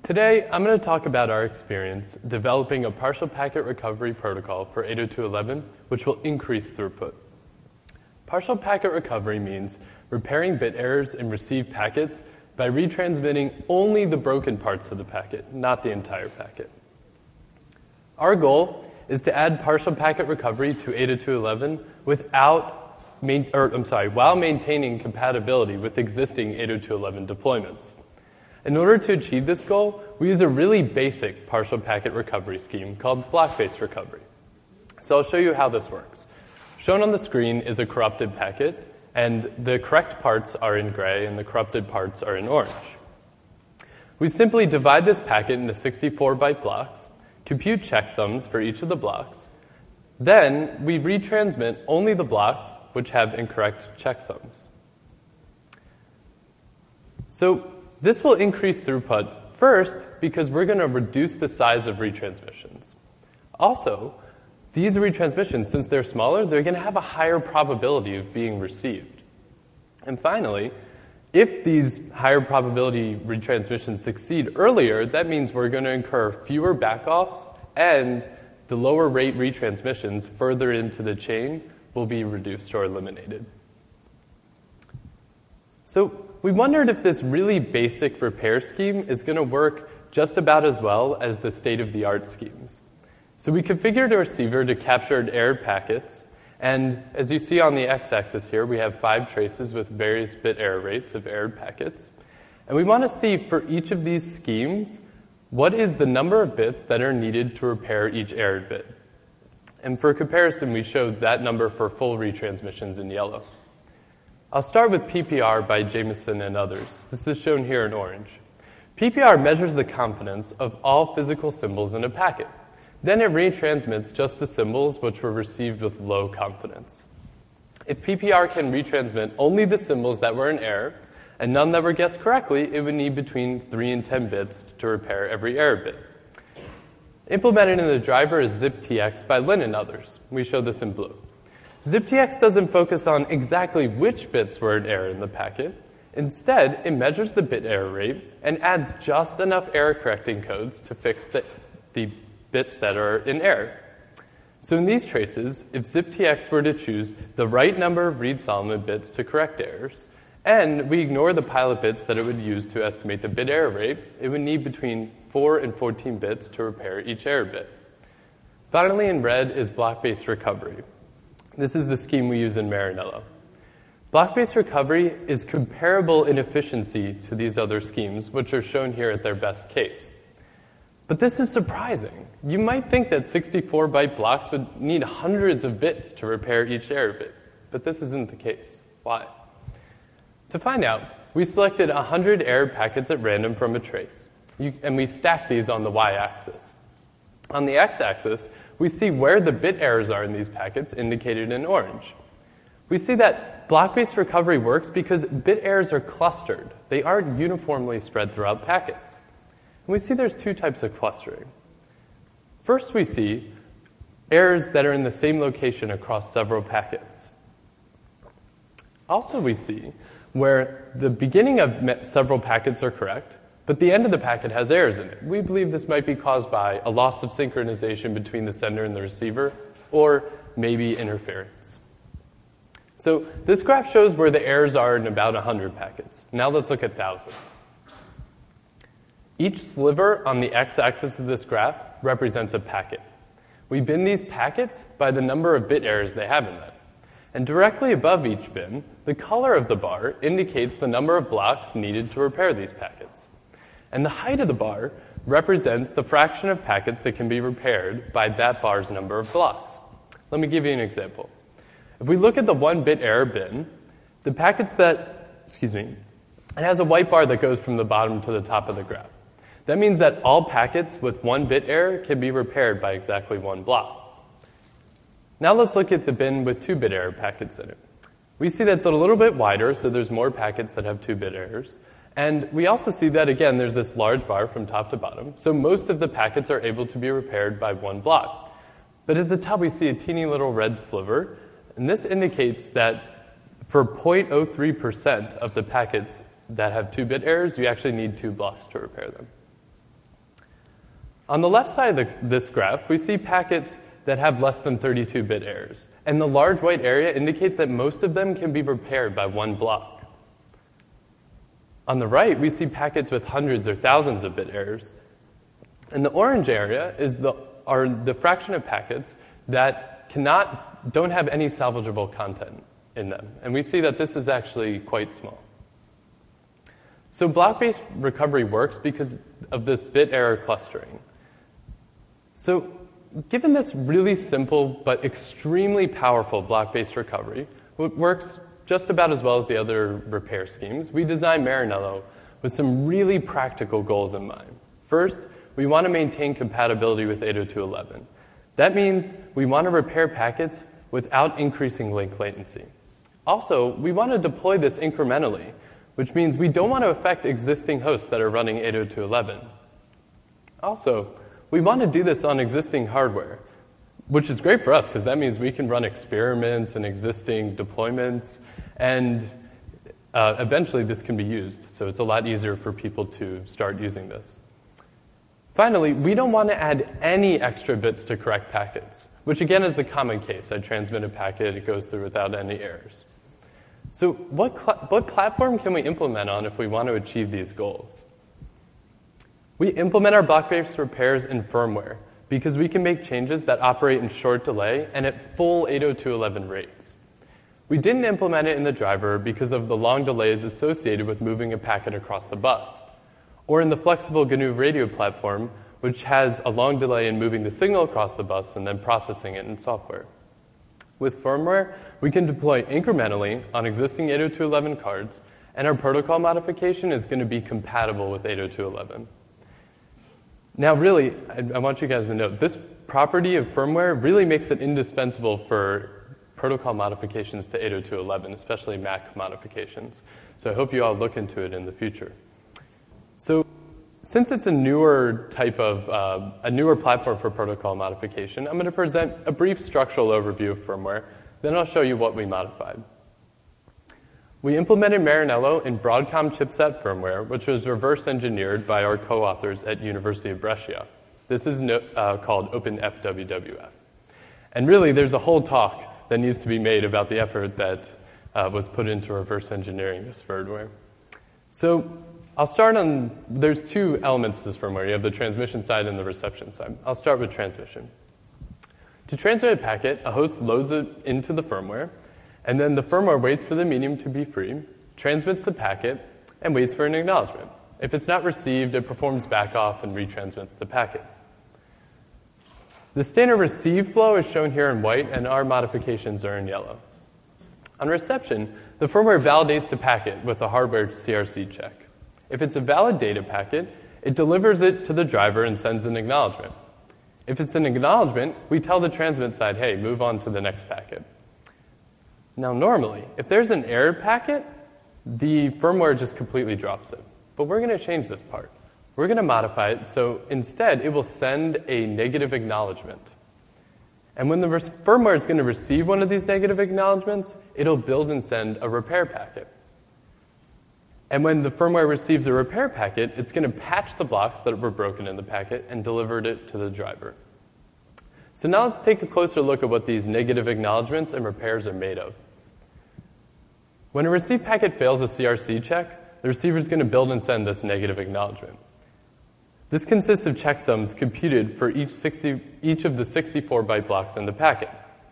Today, I'm going to talk about our experience developing a partial packet recovery protocol for 802.11, which will increase throughput. Partial packet recovery means repairing bit errors in received packets by retransmitting only the broken parts of the packet, not the entire packet. Our goal is to add partial packet recovery to 802.11 while maintaining compatibility with existing 802.11 deployments. In order to achieve this goal, we use a really basic partial packet recovery scheme called block-based recovery. So I'll show you how this works. Shown on the screen is a corrupted packet, and the correct parts are in gray and the corrupted parts are in orange. We simply divide this packet into 64-byte blocks, compute checksums for each of the blocks, then we retransmit only the blocks which have incorrect checksums. So this will increase throughput, first, because we're going to reduce the size of retransmissions. Also, these retransmissions, since they're smaller, they're going to have a higher probability of being received. And finally, if these higher probability retransmissions succeed earlier, that means we're going to incur fewer backoffs, and the lower rate retransmissions further into the chain will be reduced or eliminated. So we wondered if this really basic repair scheme is going to work just about as well as the state-of-the-art schemes. So we configured a receiver to capture errored packets, and as you see on the x-axis here, we have 5 traces with various bit error rates of errored packets. And we want to see for each of these schemes, what is the number of bits that are needed to repair each errored bit. And for comparison, we showed that number for full retransmissions in yellow. I'll start with PPR by Jameson and others. This is shown here in orange. PPR measures the confidence of all physical symbols in a packet. Then it retransmits just the symbols which were received with low confidence. If PPR can retransmit only the symbols that were in error, and none that were guessed correctly, it would need between 3 and 10 bits to repair every error bit. Implemented in the driver is ZipTX by Lin and others. We show this in blue. ZipTX doesn't focus on exactly which bits were in error in the packet. Instead, it measures the bit error rate and adds just enough error-correcting codes to fix the bits that are in error. So in these traces, if ZipTX were to choose the right number of Reed-Solomon bits to correct errors, and we ignore the pilot bits that it would use to estimate the bit error rate, it would need between 4 and 14 bits to repair each error bit. Finally, in red is block-based recovery. This is the scheme we use in Maranello. Block-based recovery is comparable in efficiency to these other schemes, which are shown here at their best case. But this is surprising. You might think that 64-byte blocks would need hundreds of bits to repair each error bit, but this isn't the case. Why? To find out, we selected 100 error packets at random from a trace, and we stacked these on the y-axis. On the x-axis, we see where the bit errors are in these packets, indicated in orange. We see that block-based recovery works because bit errors are clustered. They aren't uniformly spread throughout packets. And we see there's 2 types of clustering. First, we see errors that are in the same location across several packets. Also, we see where the beginning of several packets are correct, but the end of the packet has errors in it. We believe this might be caused by a loss of synchronization between the sender and the receiver, or maybe interference. So this graph shows where the errors are in about 100 packets. Now let's look at thousands. Each sliver on the x-axis of this graph represents a packet. We bin these packets by the number of bit errors they have in them. And directly above each bin, the color of the bar indicates the number of blocks needed to repair these packets. And the height of the bar represents the fraction of packets that can be repaired by that bar's number of blocks. Let me give you an example. If we look at the 1-bit error bin, the packets it has a white bar that goes from the bottom to the top of the graph. That means that all packets with 1-bit error can be repaired by exactly 1 block. Now let's look at the bin with 2-bit error packets in it. We see that it's a little bit wider, so there's more packets that have 2-bit errors. And we also see that, again, there's this large bar from top to bottom, so most of the packets are able to be repaired by 1 block. But at the top, we see a teeny little red sliver, and this indicates that for 0.03% of the packets that have 2-bit errors, you actually need 2 blocks to repair them. On the left side of this graph, we see packets that have less than 32-bit errors, and the large white area indicates that most of them can be repaired by one block. On the right, we see packets with hundreds or thousands of bit errors, and the orange area are the fraction of packets that don't have any salvageable content in them, and we see that this is actually quite small. So block-based recovery works because of this bit error clustering. So given this really simple but extremely powerful block-based recovery, it works just about as well as the other repair schemes, we designed Maranello with some really practical goals in mind. First, we want to maintain compatibility with 802.11. That means we want to repair packets without increasing link latency. Also, we want to deploy this incrementally, which means we don't want to affect existing hosts that are running 802.11. Also, we want to do this on existing hardware, which is great for us because that means we can run experiments and existing deployments, and eventually this can be used. So it's a lot easier for people to start using this. Finally, we don't want to add any extra bits to correct packets, which again is the common case. I transmit a packet, it goes through without any errors. So what platform can we implement on if we want to achieve these goals? We implement our block-based repairs in firmware because we can make changes that operate in short delay and at full 802.11 rates. We didn't implement it in the driver because of the long delays associated with moving a packet across the bus, or in the flexible GNU radio platform, which has a long delay in moving the signal across the bus and then processing it in software. With firmware, we can deploy incrementally on existing 802.11 cards, and our protocol modification is going to be compatible with 802.11. Now, really, I want you guys to know, this property of firmware really makes it indispensable for protocol modifications to 802.11, especially Mac modifications. So I hope you all look into it in the future. So since it's a newer platform for protocol modification, I'm going to present a brief structural overview of firmware, then I'll show you what we modified. We implemented Maranello in Broadcom chipset firmware, which was reverse engineered by our co-authors at University of Brescia. This is called OpenFWWF. And really, there's a whole talk that needs to be made about the effort that was put into reverse engineering this firmware. So I'll start there's two elements to this firmware. You have the transmission side and the reception side. I'll start with transmission. To transmit a packet, a host loads it into the firmware, and then the firmware waits for the medium to be free, transmits the packet, and waits for an acknowledgement. If it's not received, it performs backoff and retransmits the packet. The standard receive flow is shown here in white, and our modifications are in yellow. On reception, the firmware validates the packet with a hardware CRC check. If it's a valid data packet, it delivers it to the driver and sends an acknowledgement. If it's an acknowledgement, we tell the transmit side, hey, move on to the next packet. Now, normally, if there's an error packet, the firmware just completely drops it. But we're going to change this part. We're going to modify it so instead it will send a negative acknowledgement. And when the firmware is going to receive one of these negative acknowledgements, it'll build and send a repair packet. And when the firmware receives a repair packet, it's going to patch the blocks that were broken in the packet and deliver it to the driver. So now let's take a closer look at what these negative acknowledgements and repairs are made of. When a received packet fails a CRC check, the receiver is going to build and send this negative acknowledgement. This consists of checksums computed for each of the 64-byte blocks in the packet.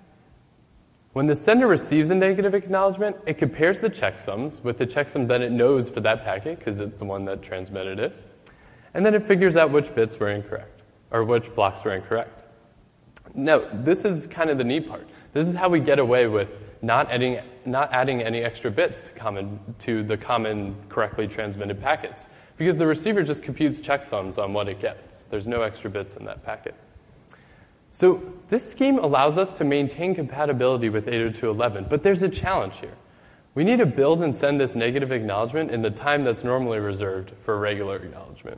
When the sender receives a negative acknowledgement, it compares the checksums with the checksum that it knows for that packet, because it's the one that transmitted it, and then it figures out which bits were incorrect, or which blocks were incorrect. Note, this is kind of the neat part. This is how we get away with not adding any extra bits to the common correctly transmitted packets, because the receiver just computes checksums on what it gets. There's no extra bits in that packet. So this scheme allows us to maintain compatibility with 802.11, but there's a challenge here. We need to build and send this negative acknowledgement in the time that's normally reserved for a regular acknowledgement.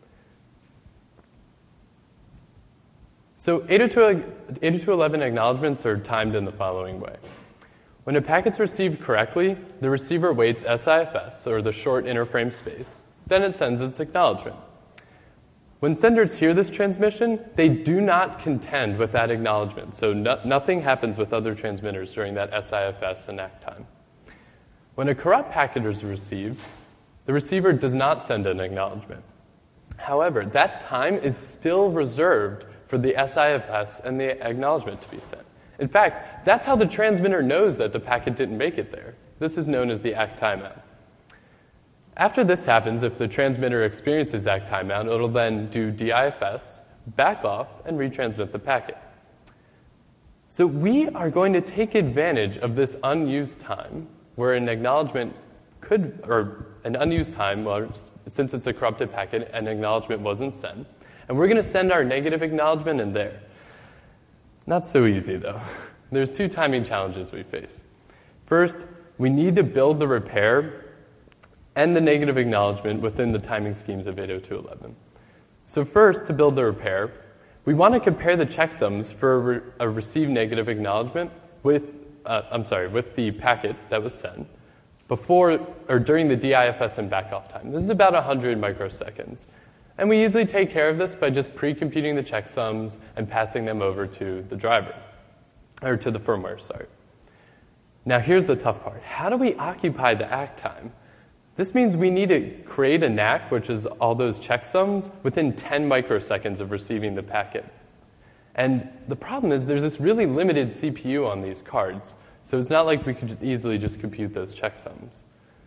So 802.11 acknowledgements are timed in the following way. When a packet's received correctly, the receiver waits SIFS, or the short interframe space. Then it sends its acknowledgement. When senders hear this transmission, they do not contend with that acknowledgement. So nothing happens with other transmitters during that SIFS and ACK time. When a corrupt packet is received, the receiver does not send an acknowledgement. However, that time is still reserved for the SIFS and the acknowledgement to be sent. In fact, that's how the transmitter knows that the packet didn't make it there. This is known as the ACK timeout. After this happens, if the transmitter experiences ACK timeout, it'll then do DIFS, back off, and retransmit the packet. So we are going to take advantage of this unused time where an acknowledgement could, or an unused time, well, since it's a corrupted packet, an acknowledgement wasn't sent. And we're going to send our negative acknowledgement in there. Not so easy, though. There's two timing challenges we face. First, we need to build the repair and the negative acknowledgement within the timing schemes of 802.11. So first, to build the repair, we want to compare the checksums for a received negative acknowledgement with the packet that was sent before or during the DIFS and backoff time. This is about 100 microseconds. And we easily take care of this by just pre-computing the checksums and passing them over to the driver, or to the firmware, sorry. Now here's the tough part. How do we occupy the ACK time? This means we need to create a NAC, which is all those checksums, within 10 microseconds of receiving the packet. And the problem is there's this really limited CPU on these cards, so it's not like we could easily just compute those checksums.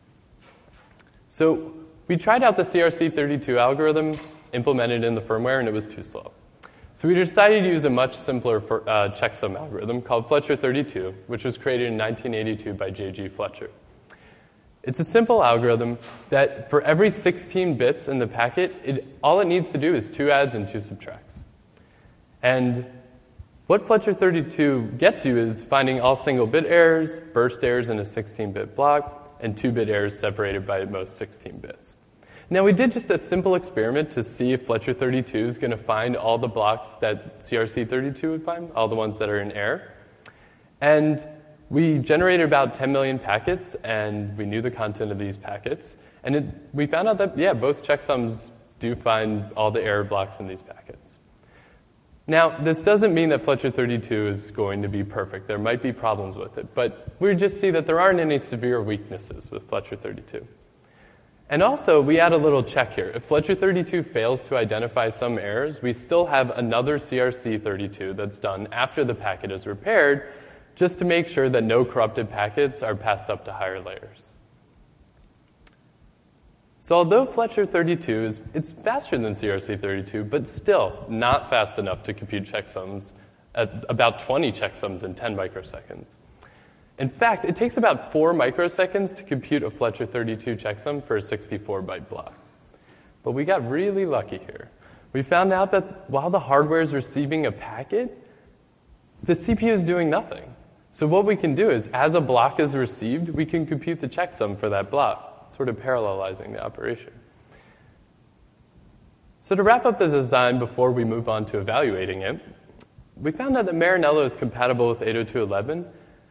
So we tried out the CRC32 algorithm implemented in the firmware, and it was too slow. So we decided to use a much simpler checksum algorithm called Fletcher32, which was created in 1982 by J.G. Fletcher. It's a simple algorithm that for every 16 bits in the packet, all it needs to do is 2 adds and 2 subtracts. And what Fletcher32 gets you is finding all single-bit errors, burst errors in a 16-bit block, and 2-bit errors separated by at most 16 bits. Now, we did just a simple experiment to see if Fletcher32 is going to find all the blocks that CRC32 would find, all the ones that are in error. And we generated about 10 million packets, and we knew the content of these packets. And we found out that, yeah, both checksums do find all the error blocks in these packets. Now, this doesn't mean that Fletcher32 is going to be perfect. There might be problems with it, but we just see that there aren't any severe weaknesses with Fletcher32. And also, we add a little check here. If Fletcher32 fails to identify some errors, we still have another CRC32 that's done after the packet is repaired, just to make sure that no corrupted packets are passed up to higher layers. So although Fletcher32 it's faster than CRC32, but still not fast enough to compute checksums at about 20 checksums in 10 microseconds. In fact, it takes about 4 microseconds to compute a Fletcher32 checksum for a 64-byte block. But we got really lucky here. We found out that while the hardware is receiving a packet, the CPU is doing nothing. So what we can do is, as a block is received, we can compute the checksum for that block, sort of parallelizing the operation. So to wrap up the design before we move on to evaluating it, we found out that Maranello is compatible with 802.11,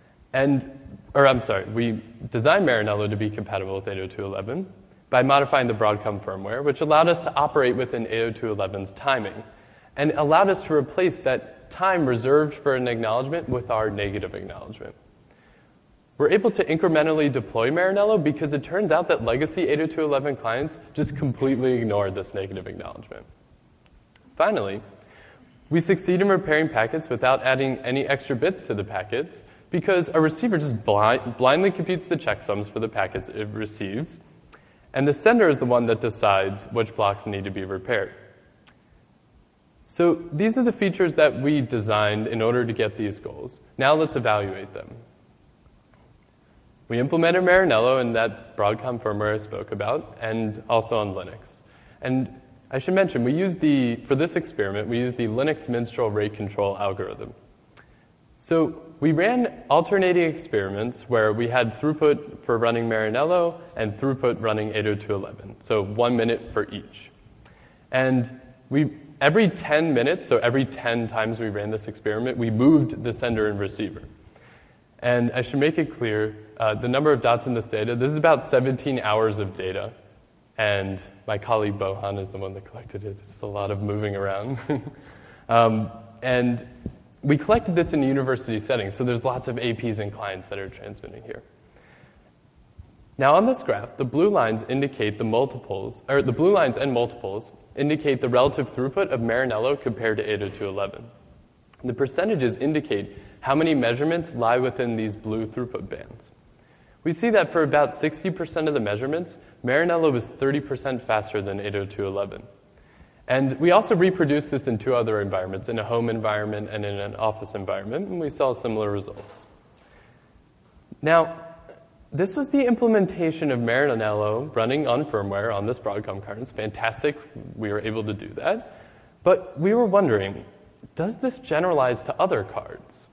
we designed Maranello to be compatible with 802.11 by modifying the Broadcom firmware, which allowed us to operate within 802.11's timing, and allowed us to replace that time reserved for an acknowledgement with our negative acknowledgement. We're able to incrementally deploy Maranello because it turns out that legacy 802.11 clients just completely ignore this negative acknowledgement. Finally, we succeed in repairing packets without adding any extra bits to the packets because a receiver just blindly computes the checksums for the packets it receives, and the sender is the one that decides which blocks need to be repaired. So these are the features that we designed in order to get these goals. Now let's evaluate them. We implemented Maranello in that Broadcom firmware I spoke about, and also on Linux. And I should mention, for this experiment, we used the Linux Minstrel rate control algorithm. So we ran alternating experiments where we had throughput for running Maranello and throughput running 802.11, so 1 minute for each. And every 10 minutes, so every 10 times we ran this experiment, we moved the sender and receiver. And I should make it clear, the number of dots in this data, this is about 17 hours of data. and my colleague Bohan is the one that collected it. It's a lot of moving around. And we collected this in a university setting, so there's lots of APs and clients that are transmitting here. Now on this graph, the blue lines indicate the multiples, or the blue lines and multiples indicate the relative throughput of Maranello compared to 802.11. The percentages indicate how many measurements lie within these blue throughput bands. We see that for about 60% of the measurements, Maranello was 30% faster than 802.11. And we also reproduced this in two other environments, in a home environment and in an office environment, and we saw similar results. Now, this was the implementation of Maranello running on firmware on this Broadcom card. It's fantastic. We were able to do that. But we were wondering, does this generalize to other cards?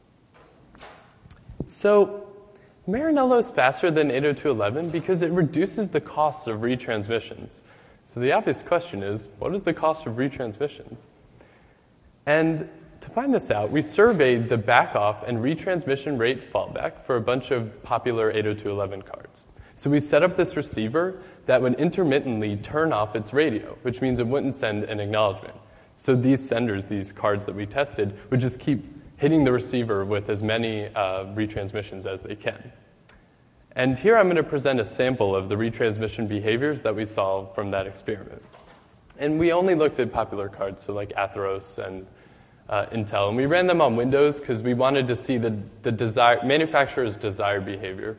So Maranello is faster than 802.11 because it reduces the cost of retransmissions. So the obvious question is, what is the cost of retransmissions? And to find this out, we surveyed the backoff and retransmission rate fallback for a bunch of popular 802.11 cards. So we set up this receiver that would intermittently turn off its radio, which means it wouldn't send an acknowledgement. So these senders, these cards that we tested, would just keep hitting the receiver with as many retransmissions as they can. And here I'm going to present a sample of the retransmission behaviors that we saw from that experiment. And we only looked at popular cards, so like Atheros and Intel. And we ran them on Windows because we wanted to see the manufacturer's desired behavior.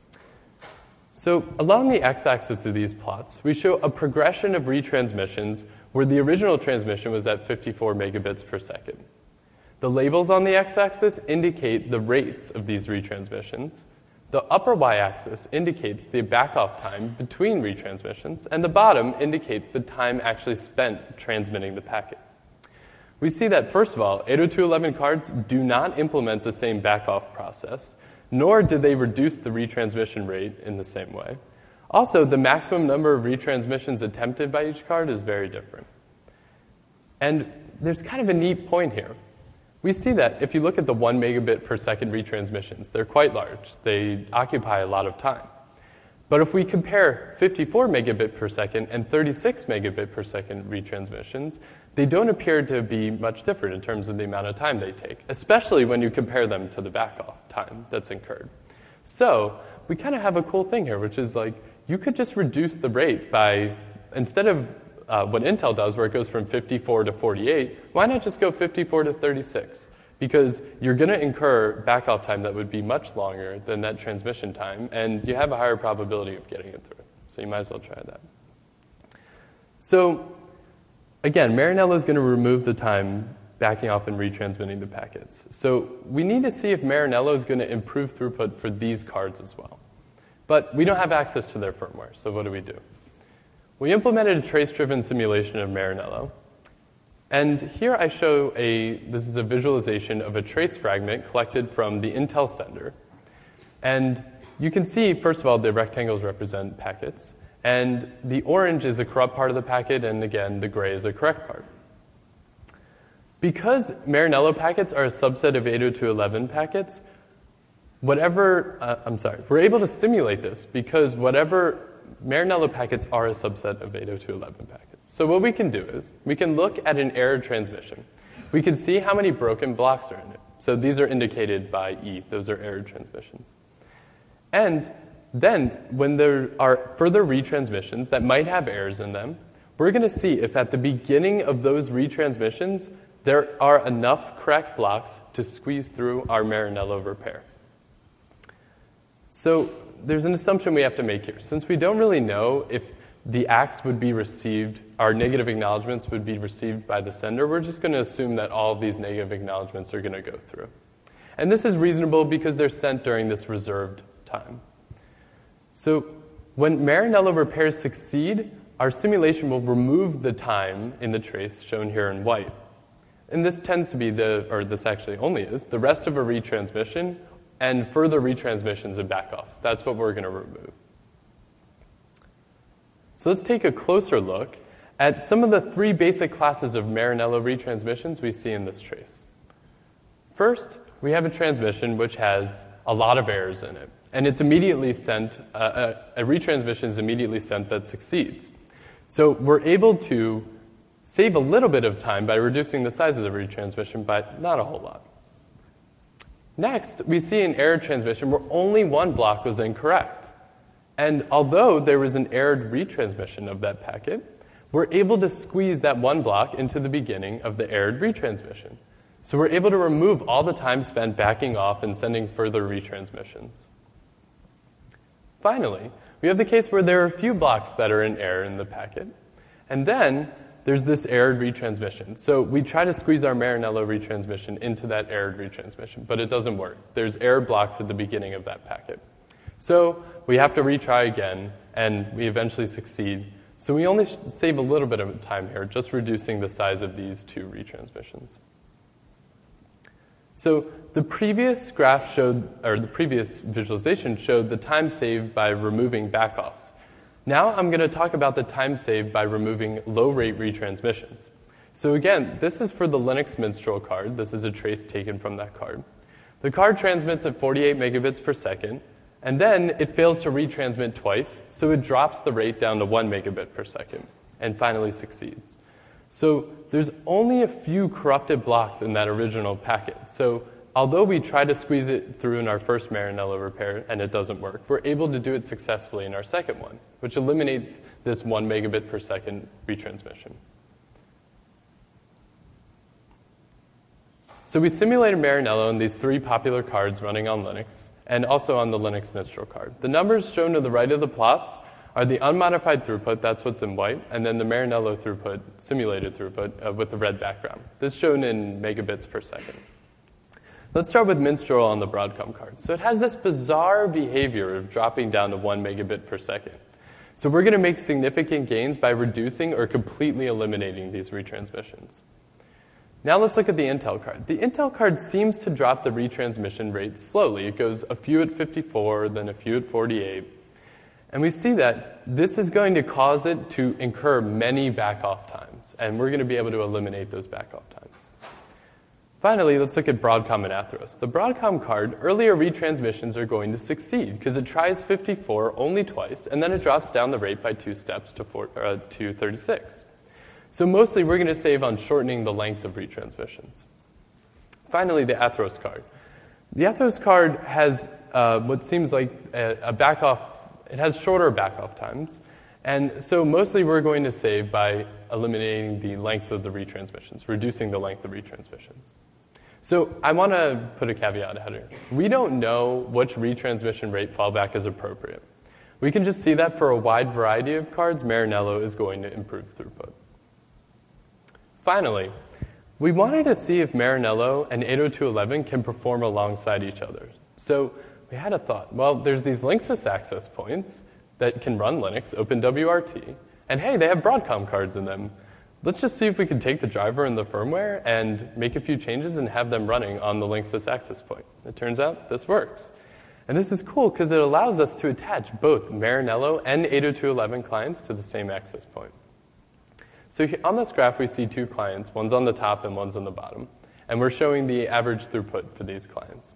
So along the x-axis of these plots, we show a progression of retransmissions where the original transmission was at 54 megabits per second. The labels on the x-axis indicate the rates of these retransmissions. The upper y-axis indicates the backoff time between retransmissions, and the bottom indicates the time actually spent transmitting the packet. We see that, first of all, 802.11 cards do not implement the same backoff process, nor do they reduce the retransmission rate in the same way. Also, the maximum number of retransmissions attempted by each card is very different. And there's kind of a neat point here. We see that if you look at the 1 megabit per second retransmissions, they're quite large. They occupy a lot of time. But if we compare 54 megabit per second and 36 megabit per second retransmissions, they don't appear to be much different in terms of the amount of time they take, especially when you compare them to the backoff time that's incurred. So we kind of have a cool thing here, which is like you could just reduce the rate by, instead of what Intel does, where it goes from 54 to 48, why not just go 54 to 36? Because you're going to incur backoff time that would be much longer than that transmission time, and you have a higher probability of getting it through. So you might as well try that. So again, Maranello is going to remove the time backing off and retransmitting the packets. So we need to see if Maranello is going to improve throughput for these cards as well. But we don't have access to their firmware, so what do? We implemented a trace-driven simulation of Maranello. And here I show this is a visualization of a trace fragment collected from the Intel sender. And you can see, first of all, the rectangles represent packets. And the orange is a corrupt part of the packet, and again, the gray is a correct part. Because Maranello packets are a subset of 802.11 packets, we're able to simulate this because Maranello packets are a subset of 802.11 packets. So what we can do is we can look at an error transmission. We can see how many broken blocks are in it. So these are indicated by E. Those are error transmissions. And then when there are further retransmissions that might have errors in them, we're going to see if at the beginning of those retransmissions there are enough correct blocks to squeeze through our Maranello repair. So there's an assumption we have to make here. Since we don't really know if the ACKs would be received, our negative acknowledgments would be received by the sender, we're just going to assume that all of these negative acknowledgments are going to go through. And this is reasonable because they're sent during this reserved time. So when Maranello repairs succeed, our simulation will remove the time in the trace shown here in white. And this tends to be this actually only is, the rest of a retransmission and further retransmissions and backoffs. That's what we're going to remove. So let's take a closer look at some of the three basic classes of Maranello retransmissions we see in this trace. First, we have a transmission which has a lot of errors in it. And it's immediately sent, a retransmission is immediately sent that succeeds. So we're able to save a little bit of time by reducing the size of the retransmission by not a whole lot. Next, we see an error transmission where only one block was incorrect. And although there was an errored retransmission of that packet, we're able to squeeze that one block into the beginning of the errored retransmission. So we're able to remove all the time spent backing off and sending further retransmissions. Finally, we have the case where there are a few blocks that are in error in the packet. And then there's this errored retransmission. So we try to squeeze our Maranello retransmission into that errored retransmission, but it doesn't work. There's error blocks at the beginning of that packet. So we have to retry again, and we eventually succeed. So we only save a little bit of time here, just reducing the size of these two retransmissions. So the previous graph showed, or the previous visualization showed the time saved by removing backoffs. Now I'm going to talk about the time saved by removing low-rate retransmissions. So again, this is for the Linux Minstrel card. This is a trace taken from that card. The card transmits at 48 megabits per second, and then it fails to retransmit twice, so it drops the rate down to 1 megabit per second, and finally succeeds. So there's only a few corrupted blocks in that original packet. So although we try to squeeze it through in our first Maranello repair and it doesn't work, we're able to do it successfully in our second one, which eliminates this 1 megabit per second retransmission. So we simulated Maranello on these three popular cards running on Linux and also on the Linux Minstrel card. The numbers shown to the right of the plots are the unmodified throughput, that's what's in white, and then the Maranello throughput, simulated throughput, with the red background. This is shown in megabits per second. Let's start with Minstrel on the Broadcom card. So it has this bizarre behavior of dropping down to 1 megabit per second. So we're going to make significant gains by reducing or completely eliminating these retransmissions. Now let's look at the Intel card. The Intel card seems to drop the retransmission rate slowly. It goes a few at 54, then a few at 48. And we see that this is going to cause it to incur many back-off times, and we're going to be able to eliminate those back-off times. Finally, let's look at Broadcom and Atheros. The Broadcom card, earlier retransmissions are going to succeed because it tries 54 only twice, and then it drops down the rate by 2 steps to 36. So mostly we're going to save on shortening the length of retransmissions. Finally, the Atheros card. The Atheros card has what seems like a back-off. It has shorter back-off times. And so mostly we're going to save by eliminating the length of the retransmissions, reducing the length of retransmissions. So I want to put a caveat out here. We don't know which retransmission rate fallback is appropriate. We can just see that for a wide variety of cards, Maranello is going to improve throughput. Finally, we wanted to see if Maranello and 802.11 can perform alongside each other. So we had a thought. Well, there's these Linksys access points that can run Linux, OpenWRT, and hey, they have Broadcom cards in them. Let's just see if we can take the driver and the firmware and make a few changes and have them running on the Linksys access point. It turns out this works. And this is cool because it allows us to attach both Maranello and 802.11 clients to the same access point. So on this graph, we see two clients. One's on the top and one's on the bottom. And we're showing the average throughput for these clients.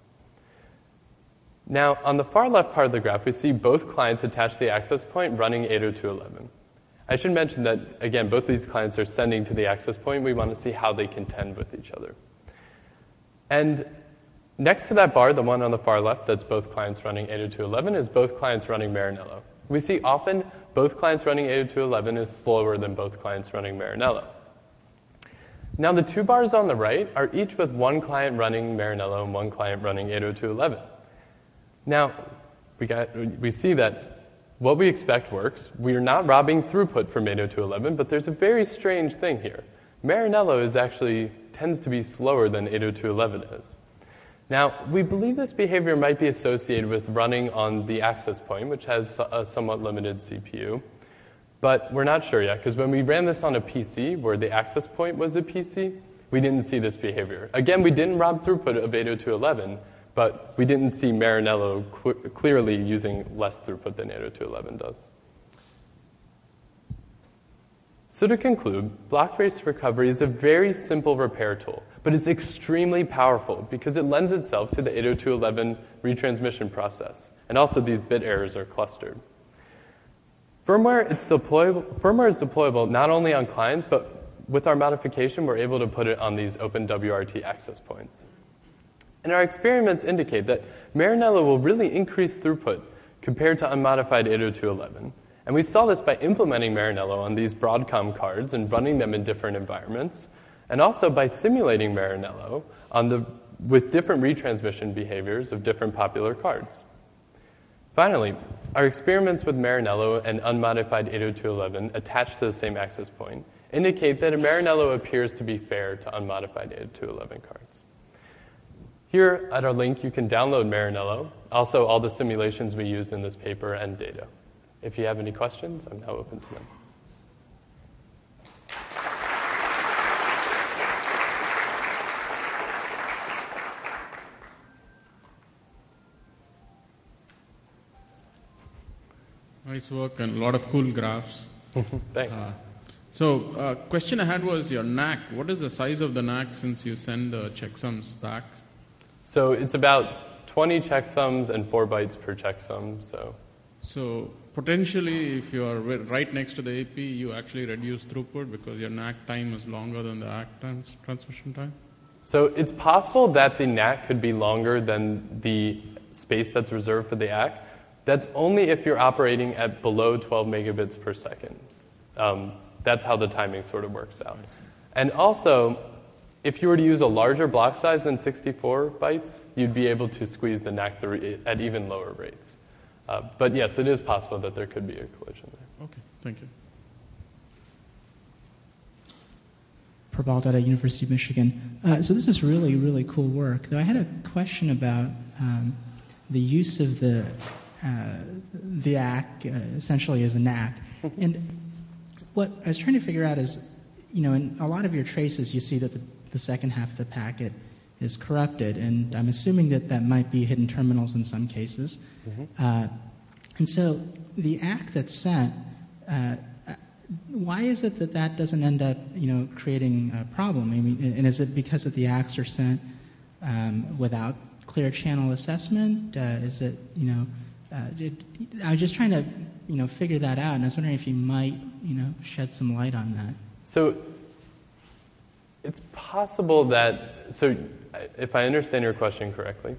Now, on the far left part of the graph, we see both clients attached to the access point running 802.11. I should mention that, again, both these clients are sending to the access point. We want to see how they contend with each other. And next to that bar, the one on the far left that's both clients running 802.11 is both clients running Maranello. We see often both clients running 802.11 is slower than both clients running Maranello. Now, the two bars on the right are each with one client running Maranello and one client running 802.11. Now, we see that what we expect works. We are not robbing throughput from 802.11, but there's a very strange thing here. Maranello tends to be slower than 802.11 is. Now, we believe this behavior might be associated with running on the access point, which has a somewhat limited CPU. But we're not sure yet, because when we ran this on a PC, where the access point was a PC, we didn't see this behavior. Again, we didn't rob throughput of 802.11, but we didn't see Maranello clearly using less throughput than 802.11 does. So to conclude, block-based recovery is a very simple repair tool, but it's extremely powerful because it lends itself to the 802.11 retransmission process, and also these bit errors are clustered. Firmware is deployable not only on clients, but with our modification, we're able to put it on these OpenWRT access points. And our experiments indicate that Maranello will really increase throughput compared to unmodified 802.11. And we saw this by implementing Maranello on these Broadcom cards and running them in different environments, and also by simulating Maranello with different retransmission behaviors of different popular cards. Finally, our experiments with Maranello and unmodified 802.11 attached to the same access point indicate that a Maranello appears to be fair to unmodified 802.11 cards. Here at our link, you can download Maranello, also all the simulations we used in this paper and data. If you have any questions, I'm now open to them. Nice work and a lot of cool graphs. Thanks. Question I had was your NAC. What is the size of the NAC since you send the checksums back? So it's about 20 checksums and 4 bytes per checksum. So potentially, if you are right next to the AP, you actually reduce throughput because your NAC time is longer than the ACK transmission time? So it's possible that the NAC could be longer than the space that's reserved for the ACK. That's only if you're operating at below 12 megabits per second. That's how the timing sort of works out. And also, if you were to use a larger block size than 64 bytes, you'd be able to squeeze the NAC at even lower rates. But yes, it is possible that there could be a collision there. Okay, thank you. Prabal Datta, University of Michigan. So this is really, really cool work. Though I had a question about the use of the ACK essentially as a NAC. And what I was trying to figure out is, in a lot of your traces, you see that the second half of the packet is corrupted, and I'm assuming that might be hidden terminals in some cases. Mm-hmm. And so the ACK that's sent, why is it that doesn't end up, creating a problem? I mean, and is it because that the ACKs are sent without clear channel assessment? Is it, I was just trying to, figure that out, and I was wondering if you might, shed some light on that. So it's possible that, if I understand your question correctly,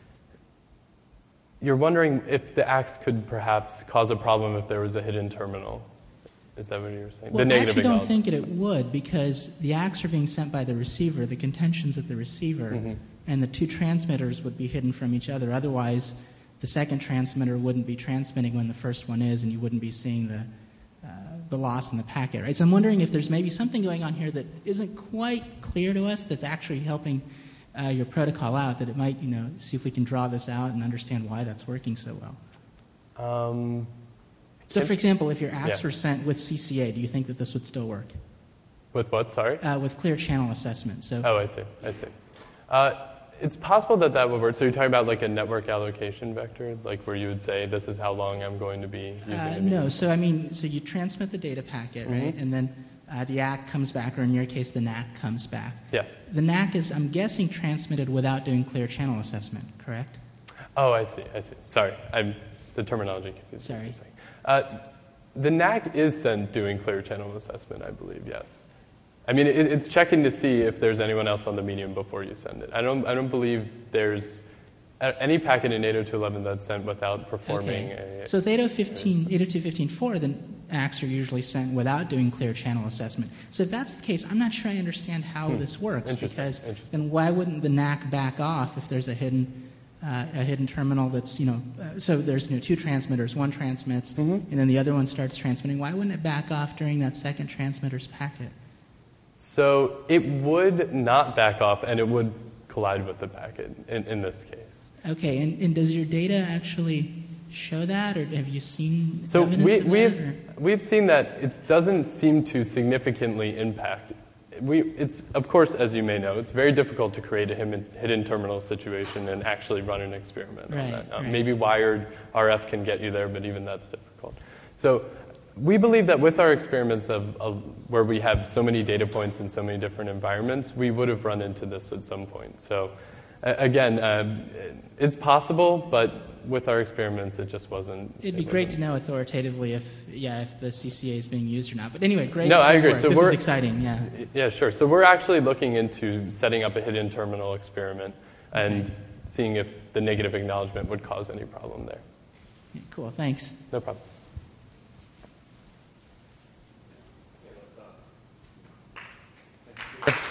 you're wondering if the ACKs could perhaps cause a problem if there was a hidden terminal. Is that what you're saying? Well, I actually don't think it would, because the ACKs are being sent by the receiver, the contentions of the receiver, mm-hmm. and the two transmitters would be hidden from each other. Otherwise, the second transmitter wouldn't be transmitting when the first one is, and you wouldn't be seeing the loss in the packet, right? So I'm wondering if there's maybe something going on here that isn't quite clear to us that's actually helping your protocol out, that it might, see if we can draw this out and understand why that's working so well. So, for example, if your ACKs were sent with CCA, do you think that this would still work? With what, sorry? With clear channel assessment. So. Oh, I see. It's possible that would work. So you're talking about like a network allocation vector, like where you would say, this is how long I'm going to be using it? No. So you transmit the data packet, mm-hmm. right? And then the ACK comes back, or in your case, the NAC comes back. Yes. The NAC is, I'm guessing, transmitted without doing clear channel assessment, correct? Oh, I see. Sorry, the terminology confused. Sorry. The NAC is sent doing clear channel assessment, I believe, yes. I mean, it's checking to see if there's anyone else on the medium before you send it. I don't believe there's any packet in 802.11 that's sent without performing a... So with 802.15.4, then ACKs are usually sent without doing clear channel assessment. So if that's the case, I'm not sure I understand how this works, because then why wouldn't the NAC back off if there's a hidden terminal that's, so there's two transmitters, one transmits, mm-hmm. and then the other one starts transmitting. Why wouldn't it back off during that second transmitter's packet? So it would not back off, and it would collide with the packet in this case. Okay, and does your data actually show that, or have you seen so evidence of that? We've seen that it doesn't seem to significantly impact. It's, of course, as you may know, it's very difficult to create a hidden terminal situation and actually run an experiment on that. Right. Maybe wired RF can get you there, but even that's difficult. So we believe that with our experiments where we have so many data points in so many different environments, we would have run into this at some point. So Again, it's possible, but with our experiments, it just wasn't. It'd be great to know authoritatively if the CCA is being used or not. But anyway, great. No, I agree. Work. So this is exciting. Yeah. Yeah, sure. So we're actually looking into setting up a hidden terminal experiment and seeing if the negative acknowledgement would cause any problem there. Yeah, cool. Thanks. No problem. Thank you.